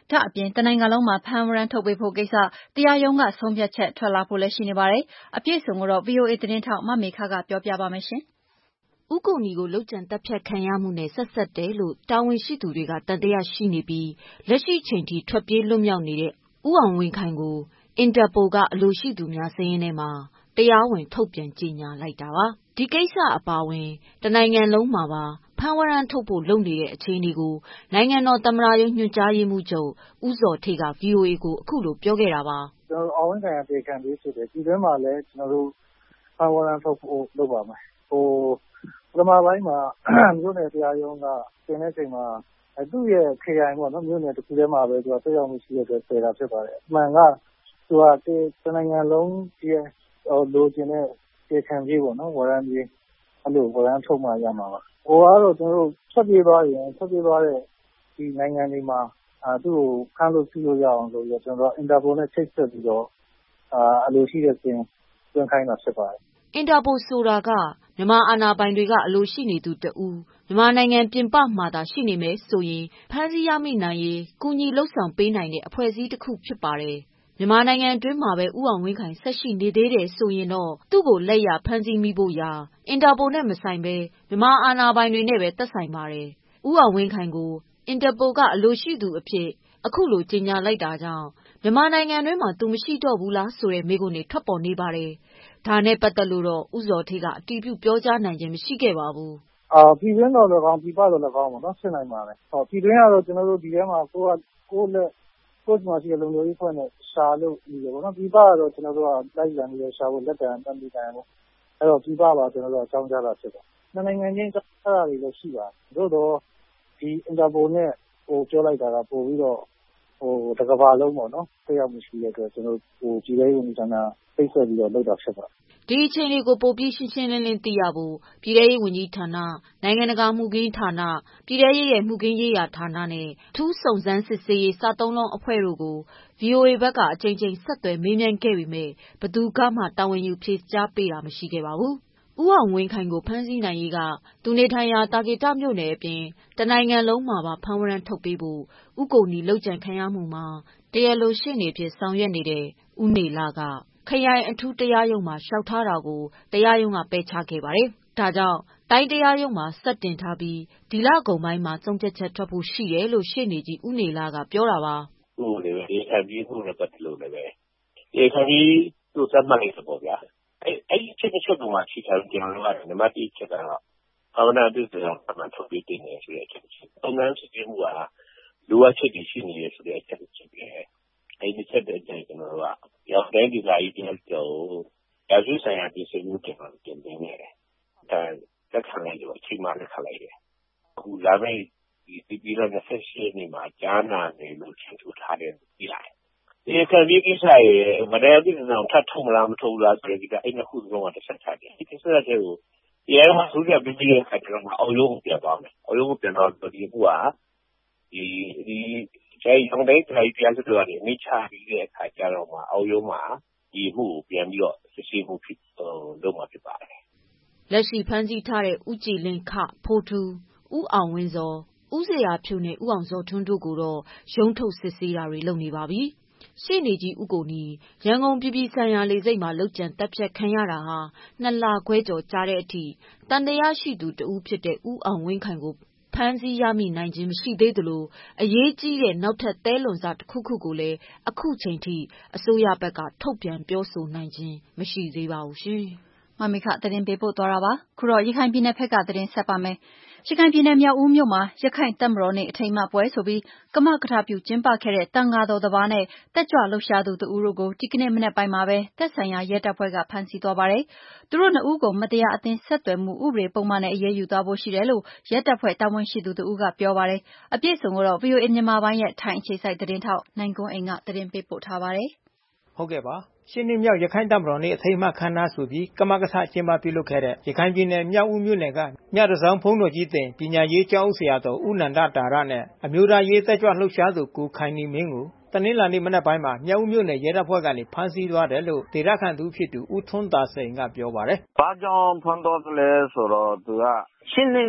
ဒါ့အပြင်တနိုင်ငံလုံးမှာဖမ်းဝရမ်းထုတ်ပေးဖို့ကိစ္စတရားရုံးကဆုံးဖြတ်ချက်ထွက်လာဖို့လည်းရှိနေပါတယ်။အပြည့်အစုံကိုတော့ VOA သတင်းထောက်မမေခကပြောပြပါမယ်ရှင်။ဦးကိုနီကိုလုပ်ကြံသတ်ဖြတ်ခံရမှုနဲ့ဆက်စပ်တယ်လို့တာဝန်ရှိသူတွေကသံသယရှိနေပြီးလက်ရှိချိန်ထိထွက်ပြေးလွတ်မြောက်နေတဲ့ဦးအောင်ဝင်းခိုင်ကိုအင်တာပိုကအလိုရှိသူများစာရင်းထဲမှာတရားဝင်ထုတ်ပြန်ကြေညာလိုက်တာပါ။ဒီကိစ္စအပါအဝင်တနိုင်ငံလုံးမှာပါဖမ်းဝရမ်းထုတ်ဖို့လုပ်နေတဲ့အခြေအနေကိုနိုင်ငံတော်သမ္မတရုံးညွှန်ကြားရေးမှူးချုပ်ဦးဇော်ဌေးက VOA ကိုအခုလိုပြောခဲ့တာပါ။ကျွန်တော်အောင်ဝင်းခိုင်ကတရားခံပြေးဖြစ်တယ်ဒီထဲမှာလည်းကျွန်တော်တို့ဖမ်းဝရမ်းထုတ်ဖို့လုပ်ပါမယ်။ပထမပိုင်းမှာမြို့နယ်တရားရုံးကတင်တဲ့ချိန်မှာသူ့ရဲ့ခရိုင်ပေါ့နော်မြို့နယ်တစ်ခုထဲမှာပဲသူကဆက်ရောက်မှုရှိတဲ့အတွက်ပယ်တာဖြစ်ပါတယ်။အမှန်ကသူကတနိုင်ငံလုံးရဲ့လိုချင်တဲ့တရားခံပြေးပေါ့နော်ဝရမ်းပြေးအဲ့လိုဝရမ်းထုတ်မှရမှာပါ။ကတော့ကျွန်တော်တို့ဆက်ပြေးသွားတဲ့ဒီနိုင်ငံတွေမှာသူ့ကိုဖမ်းလို့ဆီးလို့ရအောင်လို့ကျွန်တော်တို့အင်တာပိုနဲ့ချိတ်ဆက်ပြီးတော့အလိုရှိတဲ့တင်သွင်းခိုင်းတာဖြစ်ပါတယ်။အင်တာပိုဆိုတာကမြန်မာအာဏာပိုင်တွေကအလိုရှိနေသူတဦးမြန်မာနိုင်ငံပြင်ပမှာသာရှိနေမယ်ဆိုရင်ဖမ်းဆီးရမိနိုင်ရေးကူညီလှုပ်ဆောင်ပေးနိုင်တဲ့အဖွဲ့အစည်းတစ်ခုဖြစ်ပါတယ်။မြန်မာနိုင်ငံအတွင်းမှာပဲဦးအောင်ဝင်းခိုင်ဆက်ရှိနေသေးတယ်ဆိုရင်တော့သူ့ကိုလက်ရဖမ်းဆီးမိဖို့ရာအင်တာပိုနဲ့မဆိုင်ပဲမြန်မာအာဏာပိုင်တွေနဲ့ပဲသက်ဆိုင်ပါတယ်။ဦးအောင်ဝင်းခိုင်ကိုအင်တာပိုကအလိုရှိသူအဖြစ်အခုလိုကြေညာလိုက်တာကြောင့်မြန်မာနိုင်ငံတွင်းမှာသူမရှိတော့ဘူးလားဆိုတဲ့မေးခွန်းတွေထွက်ပေါ်နေပါတယ်။ဒါနဲ့ပတ်သက်လို့တော့ဦးဇော်ဌေးကအတည်ပြုပြောကြားနိုင်ခြင်းမရှိခဲ့ပါဘူး။ပြည်တွင်းတော်လည်းကောင်းပြည်ပတော်လည်းကောင်းပေါ့နော်ဖြစ်နိုင်ပါတယ်။ပြည်တွင်းကတော့ကျွန်တော်တို့ဒီထဲမှာကိုယ့်မှာရှိတဲ့လုံခြုံရေးဖွဲ့နဲ့ရှာလို့နေတယ်ပေါ့နော်ပြည်ပကတော့ကျွန်တော်တို့ကလိုက်လံပြီးရှာဖို့လက်တံတမ်းပြီးတိုင်းပေါ့အဲ့တော့ပြည်ပပါကျွန်တော်တို့အကြောင်းကြားတာဖြစ်တယ်။နှစ်နိုင်ငံချင်းကြားတာတွေလည်းရှိပါတယ်။သို့တော့ဒီအင်တာပိုနဲ့ပြောလိုက်တာကပို့ပြီးတော့တကဘာလုံးပေါ့နော်ဆက်ရောက်မှုရှိတဲ့အတွက်ကျွန်တော်တို့ပြည်ရေးဝန်ကြီးဌာနဖိတ်ဆက်ပြီးတော့လုပ်တာဖြစ်ပါတယ်။ဒီအခြေအနေကိုပိုပြီးရှင်းရှင်းလင်းလင်းသိရဖို့ပြည်ထောင်ရေးဝန်ကြီးဌာန၊နိုင်ငံတကာမှုခင်းဌာန၊ပြည်ထောင်ရေးရဲ့မှုခင်းရေးရာဌာနနဲ့အထူးစုံစမ်းစစ်ဆေးရေးစသုံးလုံးအဖွဲ့တို့ကို VOA ဘက်ကအကြိမ်ကြိမ်ဆက်သွယ်မေးမြန်းခဲ့ပေမဲ့ဘယ်သူကမှတာဝန်ယူဖြေကြားပေးတာမရှိခဲ့ပါဘူး။ဦးအောင်ဝင်းခိုင်ကိုဖမ်းဆီးနိုင်ရေးကသူနေထိုင်ရာတာကေတမြို့နယ်အပြင်တနိုင်ငံလုံးမှာပါဖမ်းဝရမ်းထုတ်ပေးဖို့ဦးကိုနီလုပ်ကြံခံရမှုမှာတရားလိုရှေ့နေဖြစ်ဆောင်ရွက်နေတဲ့ဦးနေလကခရိုင်အထူးတရားရုံးမှာလျှောက်ထားတာကိုတရားရုံးကပယ်ချခဲ့ပါတယ်။ဒါကြောင့်တိုင်းတရားရုံးမှာဆက်တင်ထားပြီးဒီလကုန်ပိုင်းမှာဆုံးဖြတ်ချက်ထွက်ဖို့ရှိတယ်လို့ရှေ့နေကြီးဦးနေလကပြောတာပါ။ဟုတ်တယ်ဒီခံပြီးခုနဲ့ပတ်သက်လို့လည်းဒီခံပြီးသူစမှတ်လိုက်တော့ဗျာ။အဲ့ဒီချက်ပုံမှာရှိထားကျွန်တော်တို့ကနံပါတ်1ချက်ကတော့အာဏာပြုတဲ့အောင်မှထုတ်ပြီးတင်နေဆိုတဲ့အချက်။ပုံမှန်စစ်ဆေးမှုကလိုအပ်ချက်တွေရှိနေရဆိုတဲ့အချက်ပဲ။အဲ့ဒီချက်တဲ့အတိုင်းကျွန်တော်တို့ကရောက်တဲ့ဒီလာကြီးတယောက်ရာဇဝဆိုင်ရာပြည်စမှုကျွန်တော်တင်နေတယ်။ဒါလက်ခံလိုက်တော့အချိန်မှလက်ခံလိုက်တယ်။အခုလာမယ့်ဒီပြည်တော်28နေ့မှာကြားနာနေလို့ချင်ထူထားတယ်ပြီးလိုက်။ဒီကံပြီးကိစ္စရဲ့မတရားပြုတဲ့အောင်ထပ်ထုံမလားမထုံလားဆိုတဲ့ဒီကအဲ့နှစ်ခုလုံးကတစ်ဆက်ချတယ်။ဒီကိစ္စတဲ့ကိုရဲမှာသူကပြီးပြီးတဲ့အခါကျတော့အောက်ရုံးကိုပြန်သွားမယ်။အောက်ရုံးကိုပြန်တော့ဒီကူကဒီကျိုင်းဆောင်တဲ့တိုင်းပြန်စစ်တော့နေမိချပြီးတဲ့အခါကျတော့မှအောက်ရုံးမှာဒီမှုကိုပြန်ပြီးတော့စစ်ဆေးမှုဖြစ်လုပ်မှာဖြစ်ပါတယ်။လက်ရှိဖမ်းဆီးထားတဲ့ဦးကြည်လင်းခဖိုးထူးဦးအောင်ဝင်းစောဦးစရာဖြူနဲ့ဦးအောင်စောထွန်းတို့ကိုတော့ရုံးထုတ်စစ်ဆေးတာတွေလုပ်နေပါပြီ။ရှေ့နေကြီးဦးကိုနီရန်ကုန်ပြည်ပြည်ဆိုင်ရာလေဆိပ်မှာလုပ်ကြံတပ်ဖြတ်ခံရတာဟာ2 လခွဲကျော်ကြာတဲ့အထိတန်တရားရှိသူတဦးဖြစ်တဲ့ဦးအောင်ဝင်းခိုင်ကိုဖမ်းဆီးရမိနိုင်ခြင်းမရှိသေးသလိုအရေးကြီးတဲ့နောက်ထပ်သဲလွန်စတစ်ခုကိုလည်းအခုချိန်ထိအစိုးရဘက်ကထုတ်ပြန်ပြောဆိုနိုင်ခြင်းမရှိသေးပါဘူးရှင်။မမေခသတင်းပေးပို့သွားတာပါ။ခုတော့ရခိုင်ပြည်နယ်ဘက်ကသတင်းဆက်ပါမယ်။ရခိုင်ပြည်နယ်မြောက်ဦးမြို့မှာရခိုင်တပ်မတော်နေ့အထိမ်းအမှတ်ပွဲဆိုပြီးကမကထပြုကျင်းပခဲ့တဲ့တန်ဃာတော်တစ်ပါးနဲ့တက်ကြွလှုပ်ရှားသူ2ဦးတို့ကိုဒီကနေ့မနက်ပိုင်းမှာပဲသက်ဆိုင်ရာရဲတပ်ဖွဲ့ကဖမ်းဆီးသွားပါတယ်။သူတို့2ဦးကိုမတရားအသင်းဆက်သွယ်မှုဥပဒေပုံမှန်နဲ့အရေးယူသွားဖို့ရှိတယ်လို့ရဲတပ်ဖွဲ့တာဝန်ရှိသူ2ဦးကပြောပါတယ်။အပြည့်အစုံကိုတော့ VOA မြန်မာပိုင်းရဲ့ထိုင်းအခြေစိုက်သတင်းထောက်နိုင်ကွန်းအိန်ကသတင်းပေးပို့ထားပါတယ်။ဟုတ်ကဲ့ပါရှင်းနှစ်မြောက်ရခိုင်တပ်မတော်နေ့အထိမ်းအမှတ်ခမ်းနားဆိုပြီးကမကထကျင်းပပြုလုပ်ခဲ့တဲ့ရခိုင်ပြည်နယ်မြောက်ဦးမြို့နယ်ကမြတစောင်းဘုန်းတော်ကြီးတင်ပညာရေးကျောင်းဆရာတော်ဦးနန္ဒတာရနဲ့အမျိုးသားရေးတက်ကြွလှုပ်ရှားသူကိုခိုင်နီမင်းကိုတနင်္လာနေ့မနက်ပိုင်းမှာမြောက်ဦးမြို့နယ်ရဲတပ်ဖွဲ့ကနေဖမ်းဆီးသွားတယ်လို့ဒေသခံသူဖြစ်သူဦးထွန်းသာစိန်ကပြောပါတယ်။ဘာကြောင့်ဖမ်းသွားသလဲဆိုတော့သူကရှင်းနှစ်မြောက်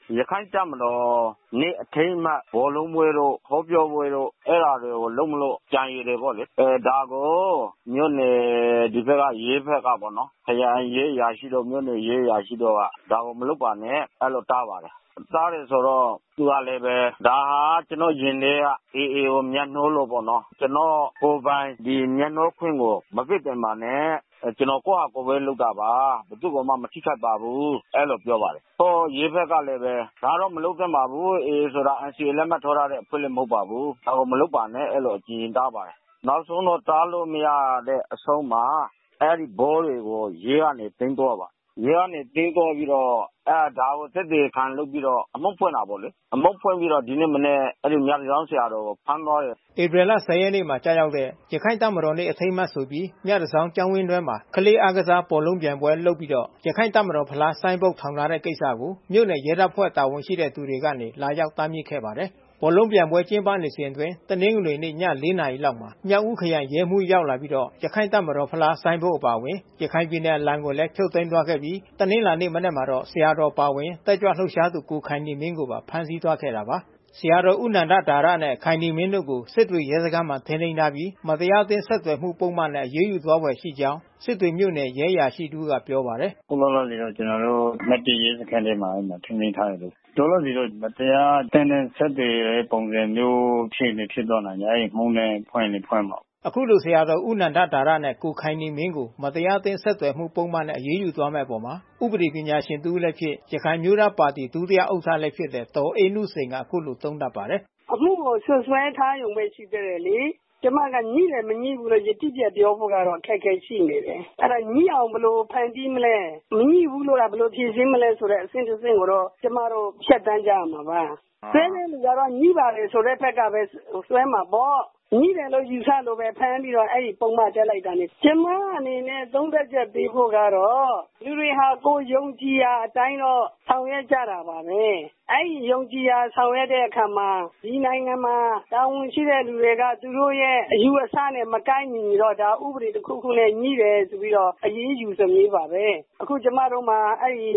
ရခိုင်တပ်မတော်နေ့အထိမ်းအမှတ်ဘောလုံးပွဲတို့ဟောပြောပွဲတို့အဲ့ဒါတွေကိုလုံးမလို့ကြံရည်တယ်ပေါ့လေဒါကိုမြို့နယ်ဒီဘက်ကရေးဘက်ကပေါ့နော်ခရိုင်ရေးရာရှိတော့မြို့နယ်ရေးရာရှိတော့ကဒါကိုမလုပ်ပါနဲ့အဲ့လိုတားပါတယ်သားတယ်ဆိုတော့သူကလည်းပဲဒါဟာကျွန်တော်ယင်တွေကအေးကိုမျက်နှိုးလို့ပေါ့နော်ကျွန်တော်ကိုယ်ပိုင်ဒီမျက်နှိုးခွင့်ကိုမပစ်ပင်ပါနဲ့ကျွန်တော်ကိုယ့်ဟာကိုယ်ပဲလုပ်တာပါဘယ်သူမှမထိခိုက်ပါဘူးအဲ့လိုပြောပါတယ်ဟောရေးဘက်ကလည်းပဲဒါတော့မလုပ်သင့်ပါဘူးအေးဆိုတာ NCA လက်မှတ်ထိုးရတဲ့အဖွဲ့လည်းမဟုတ်ပါဘူးဒါကိုမလုပ်ပါနဲ့အဲ့လိုအကြင်တားပါတယ်နောက်ဆုံးတော့တားလို့မရတဲ့အဆုံးမှာအဲ့ဒီဘောတွေကိုရေးကနေတင်းတော့ပါရေးကနေတင်းတော့ပြီးတော့ဒါကိုသက်သေခံလုပ်ပြီးတော့အမုတ်ဖွင့်တာပေါ့လေအမုတ်ဖွင့်ပြီးတော့ဒီနေ့မနေ့အဲ့ဒီမြတ်ကျောင်းဆရာတော်ကိုဖမ်းသွားတယ်ဧပြီလ10ရက်နေ့မှာကြာရောက်တဲ့ရခိုင်တပ်မတော်နေ့အထိမ်းအမှတ်ဆိုပြီးမြတ်ကျောင်းကျောင်းဝင်းတွဲမှာကလေးအားကစားပေါ်လုံးပြိုင်ပွဲလုပ်ပြီးတော့ရခိုင်တပ်မတော်ဖလားဆိုင်းဘုတ်ထောင်ထားတဲ့ကိစ္စကိုမြို့နယ်ရဲတပ်ဖွဲ့တာဝန်ရှိတဲ့သူတွေကနေလာရောက်တားမြစ်ခဲ့ပါတယ်ဘောလုံးပြိုင်ပွဲကျင်းပနေစဉ်အတွင်းတနင်္ဂနွေနေ့ည4 နာရီလောက်မှာမြောက်ဦးခရိုင်ရဲမှုရောက်လာပြီးတော့ရခိုင်တပ်မတော်ဖလားဆိုင်းဘုတ်အပါဝင်ရခိုင်ပြည်နယ်လမ်းကိုလည်းဖြုတ်သိမ်းသွားခဲ့ပြီးတနင်္လာနေ့မနက်မှာတော့ဆရာတော်ပါဝင်တက်ကြွလှုပ်ရှားသူကိုခိုင်နေမင်းကိုပါဖမ်းဆီးသွားခဲ့တာပါဆရာတော်ဦးနန္ဒဒါရနဲ့ခိုင်နေမင်းတို့ကိုစစ်တွေရဲစခန်းမှာထိန်းသိမ်းထားပြီးမတရားအသင်းဆက်သွယ်မှုပုံမှန်နဲ့အရေးယူသွားဖွယ်ရှိကြောင်းစစ်တွေမြို့နယ်ရဲရာရှိတူကပြောပါတယ်ခုလောလောဆယ်တော့ကျွန်တော်တို့မတည်ရဲစခန်းထဲမှာထိန်းသိမ်းထားတယ်လို့တော်လို့ဒီတော့မတရားတင်းတင်းဆက်သွယ်တဲ့ပုံစံမျိုးဖြစ်သွားနိုင်တယ်မှုနဲ့ဖွင့်ပါအခုလိုဆရာတော်ဦးနန္ဒဒါရနဲ့ကိုခိုင်နေမင်းကိုမတရားအသင်းဆက်သွယ်မှုပုံမှန်နဲ့အရေးယူသွားမဲ့ပုံမှာဥပဒေပညာရှင်တူလည်းဖြစ်ရခိုင်မျိုးသားပါတီဒုတိယဥက္ကဋ္ဌလည်းဖြစ်တဲ့ဒေါ်အေးနုစိန်ကအခုလိုသုံးသပ်ပါတယ်အခုကိုဆွဲထားရုံပဲရှိသေးတယ်လေကျမကညှိတယ်မညှိဘူးလို့ယတိပြတ်ပြောဖို့ကတော့အခက်အခဲရှိနေတယ်အဲ့ဒါညှိအောင်ဘယ်လိုဖန်တီးမလဲမညှိဘူးလို့လားဘယ်လိုဖြေရှင်းမလဲဆိုတဲ့အဆင့်တစ်ဆင့်ကိုတော့ကျမတို့ဖြတ်တန်းကြရမှာပါဆွဲတဲ့လူကတော့ညှိပါလေဆိုတဲ့ဘက်ကပဲဆွဲမှာပေါ့ညှိတယ်လို့ယူဆလို့ပဲဖမ်းပြီးတော့အဲ့ဒီပုံမှန်တက်လိုက်တာနေကျမအနေနဲ့သုံးသက်ချက်ပေးဖို့ကတော့လူတွေဟာကိုယုံကြည်ရာအတိုင်းတော့ဆောင်ရွက်ကြတာပါပဲအဲ့ဒီယုံကြည်ရာဆောင်ရွက်တဲ့အခါမှာဒီနိုင်ငံမှာတာဝန်ရှိတဲ့လူတွေကသူတို့ရဲ့အယူအဆနဲ့မကိုက်ညီတော့ဒါဥပဒေတစ်ခုခုနဲ့ညှိတယ်ဆိုပြီးတော့အရေးယူစမြည်ပါပဲအခုကျမတို့မှာအဲ့ဒီ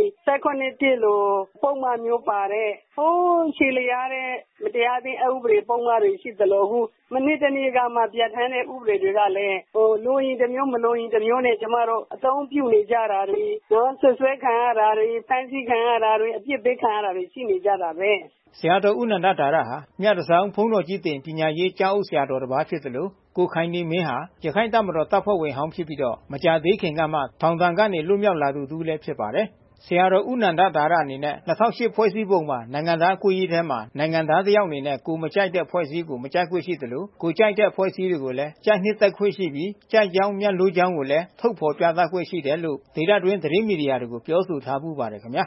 7-1လို့ပုံမှန်မျိုးပါတဲ့ဟိုးခြေလျားတဲ့မတရားသင်းဥပဒေပုံမှန်တွေရှိသလိုဟုမနေ့တနေ့ကမှပြဋ္ဌာန်းတဲ့ဥပဒေတွေကလည်းလိုရင်တစ်မျိုးမလိုရင်တစ်မျိုးနဲ့ကျမတို့အသုံးပြုနေကြတာတွေနော်ဆွဲခံရတာတွေဖမ်းဆီးခံရတာတွေအပြစ်ပေးခံရတာတွေရှိနေကြတာပဲဆရာတော်ဦးနန္ဒဒါရဟာမြတ်တန်ဘုန်းတော်ကြီးတင်ပညာရေးကျောင်းအုပ်ဆရာတော်တစ်ပါးဖြစ်သလိုကိုခိုင်နေမင်းဟာရခိုင်တပ်မတော်တပ်ဖွဲ့ဝင်ဟောင်းဖြစ်ပြီးတော့မကြာသေးခင်ကမှထောင်ဒဏ်ကနေလွတ်မြောက်လာသူလည်းဖြစ်ပါတယ်ဆရာတော်ဦးနန္ဒဒါရအနေနဲ့2008ဖွဲ့စည်းပုံမှာနိုင်ငံသားအခွင့်အရေးထဲမှာနိုင်ငံသားတစ်ယောက်အနေနဲ့ကိုမကြိုက်တဲ့ဖွဲ့စည်းကိုမကြိုက်ခွင့်ရှိတယ်လို့ကိုကြိုက်တဲ့ဖွဲ့စည်းတွေကိုလည်းကြိုက်နှစ်သက်ခွင့်ရှိပြီးကြိုက်ကြောင်းမြတ်လို့ကြောင်းကိုလည်းထုတ်ဖော်ပြသခွင့်ရှိတယ်လို့ဒေသတွင်းသတင်းမီဒီယာတွေကိုပြောဆိုထားပူပါတယ်ခင်ဗျာ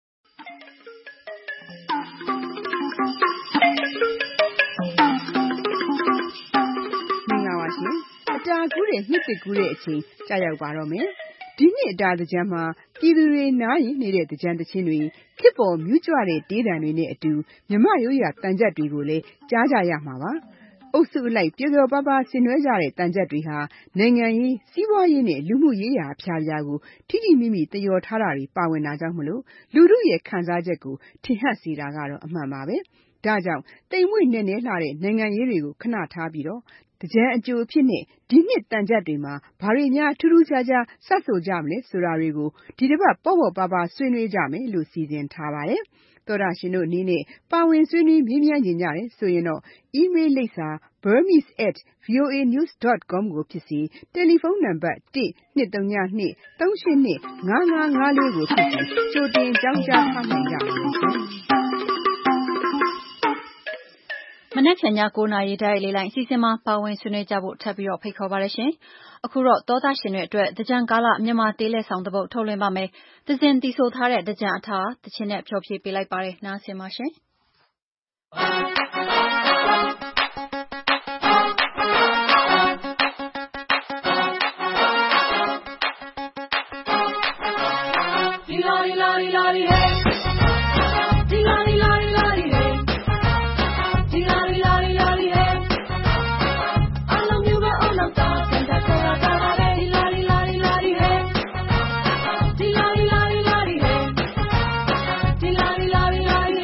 အတာကူးတဲ့နှစ်သစ်ကူးတဲ့အချိန်ကြာရောက်ပါတော့မယ်ဒီနှစ်အတာသင်္ကြန်မှာပြည်သူတွေနားရင်နေတဲ့သင်္ကြန်သချင်းတွေခေတ်ပေါ်မြူးကြွတဲ့တေးသံတွေနဲ့အတူမြမရိုးရာတန်ကြပ်တွေကိုလည်းကြားကြရမှာပါအုပ်စုအလိုက်ပျော်ပျော်ပါးပါးဆင်နွှဲကြတဲ့တန်ကြပ်တွေဟာနိုင်ငံရေးစီးပွားရေးနဲ့လူမှုရေးရာအဖြာဖြာကိုထိထိမိမိတယောထားတာတွေပါဝင်တာကြောင့်မလို့လူထုရဲ့ခံစားချက်ကိုထင်ဟပ်စေတာကတော့အမှန်ပါပဲဒါကြောင့်တိမ်မွေ့နဲ့နဲလှတဲ့နိုင်ငံရေးတွေကိုခဏထားပြီးတော့တကြံအကျိုးအဖြစ်နဲ့ဒီနှစ်တန်ကြပ်တွေမှာဘာတွေများထူးထူးခြားခြားစပ်ဆိုကြမလဲဆိုတာတွေကိုဒီတစ်ပတ်ပေါ့ပေါ့ပါပါဆွေးနွေးကြမယ်လို့စီစဉ်ထားပါတယ်တော်တာရှင်တို့အနေနဲ့ပါဝင်ဆွေးနွေးမေးမြန်းကြတယ်ဆိုရင်တော့ email လိပ်စာ burmese@voanews.com ကိုဖြစ်စီတယ်လီဖုန်းနံပါတ်1-232-382-5554ကိုဖြစ်စီကြိုတင်ကြောင်းကြားထားနိုင်ကြပါမယ်မနက်ဖြန်ည9 နာရီတိုက်လေးလိုက်အစီအစဉ်မှာပါဝင်ဆွေးနွေးကြဖို့ထပ်ပြီးတော့ဖိတ်ခေါ်ပါရရှင်။အခုတော့သောသားရှင်တွေအတွက်သကြံကာလမြန်မာတေးလက်ဆောင်တစ်ပုဒ်ထုတ်လွှင့်ပါမယ်။သစဉ်တီဆိုထားတဲ့သကြံအထာသချင်းနဲ့ဖျော်ဖြေပေးလိုက်ပါတယ်။နားဆင်ပါရှင်။ဒီလာဒီလာဒီလာဒီဟဲ့ဒီလာဒီလာဒီလာဒီဟဲ့ဒီ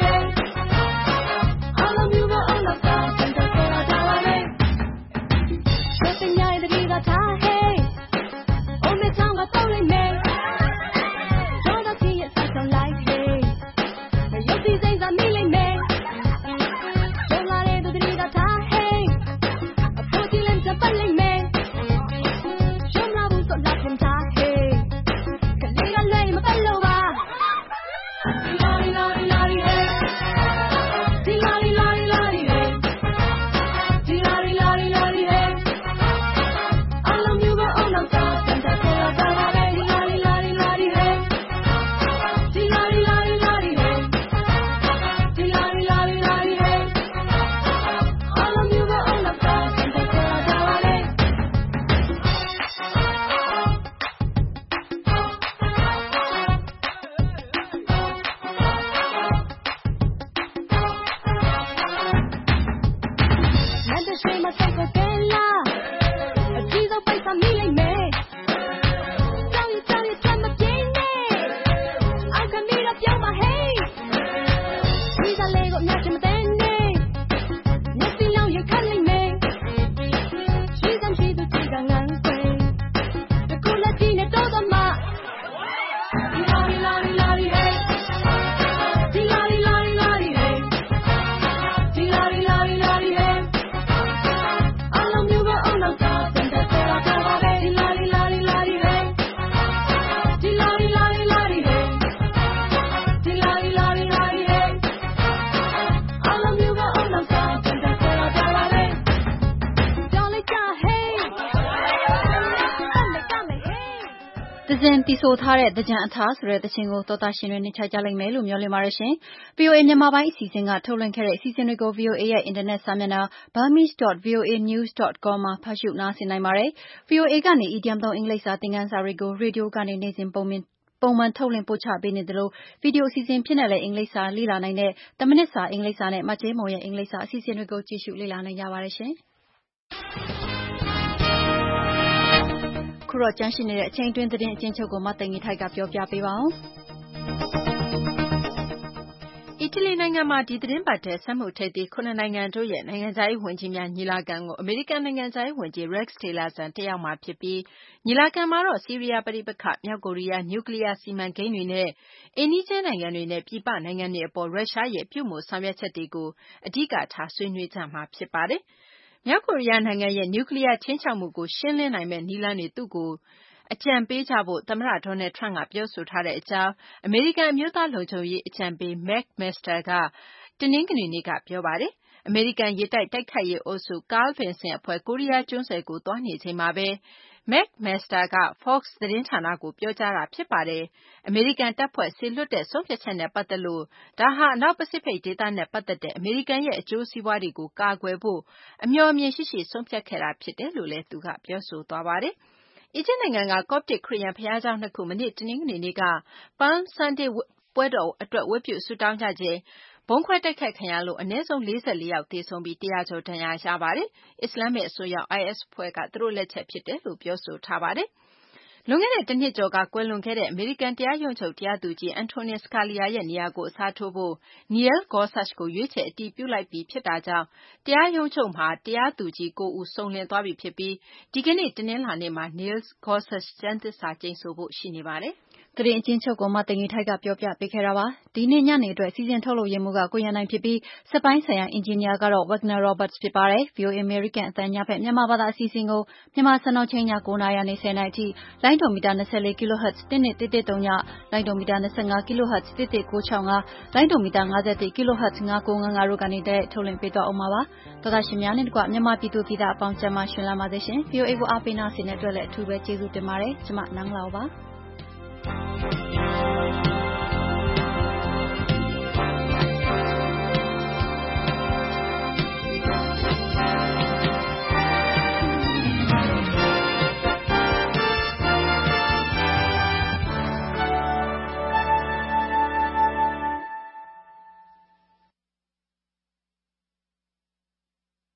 သဇင်တီဆိုထားတဲ့သကြံအထာဆိုတဲ့သချင်းကိုတော်တာရှင်တွေနှိမ့်ချကြလိမ့်မယ်လို့မျှော်လင့်ပါတယ်ရှင်။ VOA မြန်မာပိုင်းအစီအစဉ်ကထုတ်လွှင့်ခဲ့တဲ့အစီအစဉ်တွေကို VOA ရဲ့အင်တာနက်စာမျက်နှာ burmese.voanews.com မှာဖတ်ရှုနားဆင်နိုင်ပါတယ်။ VOA ကနေ idiom သုံးအင်္ဂလိပ်စာသင်ခန်းစာတွေကိုရေဒီယိုကနေနေ့စဉ်ပုံမှန်ထုတ်လွှင့်ပို့ချပေးနေသလိုဗီဒီယိုအစီအစဉ်ဖြစ်နဲ့လည်းအင်္ဂလိပ်စာလေ့လာနိုင်တဲ့10မိနစ်စာအင်္ဂလိပ်စာနဲ့မကြေးမုံရဲ့အင်္ဂလိပ်စာအစီအစဉ်တွေကိုကြည့်ရှုလေ့လာနိုင်ကြပါတယ်ရှင်။ခုတော့ကျန်ရှိနေတဲ့အချိန်တွင်းသတင်းအကျဉ်းချုပ်ကိုမသိင်္ဂီထိုက်ကပြောပြပေးပါဦး။အီတလီနိုင်ငံမှာဒီသတင်းပတ်ထဲစက်မှုထိပ်သီး9နိုင်ငံတို့ရဲ့နိုင်ငံခြားရေးဝန်ကြီးများညီလာခံကိုအမေရိကန်နိုင်ငံခြားရေးဝန်ကြီး Rex Tillerson တက်ရောက်မှာဖြစ်ပြီးညီလာခံမှာတော့ဆီးရီးယားပဋိပက္ခမြောက်ကိုရီးယားနျူကလီးယားစီမံကိန်းတွေနဲ့အိမ်နီးချင်းနိုင်ငံတွေနဲ့ပြည်ပနိုင်ငံတွေအပေါ်ရုရှားရဲ့ပြုမူဆောင်ရွက်ချက်တွေကိုအဓိကထားဆွေးနွေးကြမှာဖြစ်ပါတယ်။မြောက်ကိုရီးယားနိုင်ငံရဲ့နျူကလီးယားခြိမ်းခြောက်မှုကိုရှင်းလင်းနိုင်မယ့်နည်းလမ်းတွေသူ့ကိုအကြံပေးကြဖို့သမ္မတ Donald Trump ကပြောဆိုထားတဲ့အကြောင်းအမေရိကန်အမျိုးသားလုံခြုံရေးအကြံပေး Mark Mester ကတနင်္ဂနွေနေ့ကပြောပါတယ်။အမေရိကန်ရေတပ်တိုက်ခိုက်ရေးအုပ်စု Carl Vinson အဖွဲ့ကိုရီးယားကျွန်းဆွယ်ကိုသွားနေချိန်မှာပဲ Mark Mester က Fox သတင်းဌာနကိုပြောကြားတာဖြစ်ပါတယ်။အမေရိကန်တပ်ဖွဲ့စေလွှတ်တဲ့ဆုံးဖြတ်ချက်နဲ့ပတ်သက်လို့ဒါဟာအနောက်ပစိဖိတ်ဒေသနဲ့ပတ်သက်တဲ့အမေရိကန်ရဲ့အကျိုးစီးပွားတွေကိုကာကွယ်ဖို့အမျှော်အမြင်ရှိရှိဆုံးဖြတ်ခဲ့တာဖြစ်တယ်လို့လည်းသူကပြောဆိုသွားပါတယ်။အီဂျစ်နိုင်ငံကကော့ပတစ်ခရစ်ယာန်ဘုရားကျောင်း2ခုမနေ့တနင်္ဂနွေနေ့က Palm Sunday ပွဲတော်အတွက်ဝတ်ပြုဆုတောင်းကြချိန်ဗုံးခွဲတိုက်ခိုက်ခံရလို့အနည်းဆုံး44ယောက်သေဆုံးပြီး100ကျော်ဒဏ်ရာရပါတယ်။အစ္စလာမ္မစ်အစွန်းရောက် IS အဖွဲ့ကသူတို့လက်ချက်ဖြစ်တယ်လို့ပြောဆိုထားပါတယ်။လွန်ခဲ့တဲ့တနှစ်ကျော်ကကွယ်လွန်ခဲ့တဲ့အမေရိကန်တရားရုံးချုပ်တရားသူကြီး Antonin Scalia ရဲ့နေရာကိုအစားထိုးဖို့ Neil Gorsuch ကိုရွေးချယ်အတည်ပြုလိုက်ပြီဖြစ်တာကြောင့်တရားရုံးချုပ်မှာတရားသူကြီး9ဦးစုံလင်သွားပြီဖြစ်ပြီးဒီကနေ့တနင်္လာနေ့မှာ Neil Gorsuch ကျမ်းသစ္စာကျိန်ဆိုဖို့ရှိနေပါတယ်။သတင်းအကျဉ်းချုပ်ကိုမသိင်္ဂီထိုက်ကပြောပြပေးခဲ့တာပါ။ဒီနေ့ညနေအတွက်စီစဉ်ထုတ်လုပ်ရေးမှူးကကိုရန်နိုင်ဖြစ်ပြီးစက်ပိုင်းဆိုင်ရာအင်ဂျင်နီယာကတော့ Wagner Roberts ဖြစ်ပါတယ်။ VOA American အသံညဖက်မြန်မာဘာသာအစီအစဉ်ကိုမြန်မာစံတော်ချိန်ည9:00နာရီကနေ10:00နာရီအထိလိုင်းဒုံမီတာ24 kHz 12130လိုင်းဒုံမီတာ25 kHz 11965လိုင်းဒုံမီတာ51 kHz 5955တို့ကနေထုတ်လွှင့်ပေးသွားအောင်ပါ။သောတာရှင်များနဲ့တကွမြန်မာပြည်သူပြည်သားအပေါင်းကျန်းမာရှင်လာပါစေရှင်။ VOA ကိုအားပေးနာဆင်တဲ့အတွက်လည်းအထူးပဲကျေးဇူးတင်ပါတယ်။ကျွန်မနန်းလောင်ပါ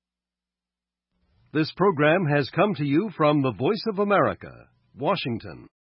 This program has come to you from the Voice of America, Washington.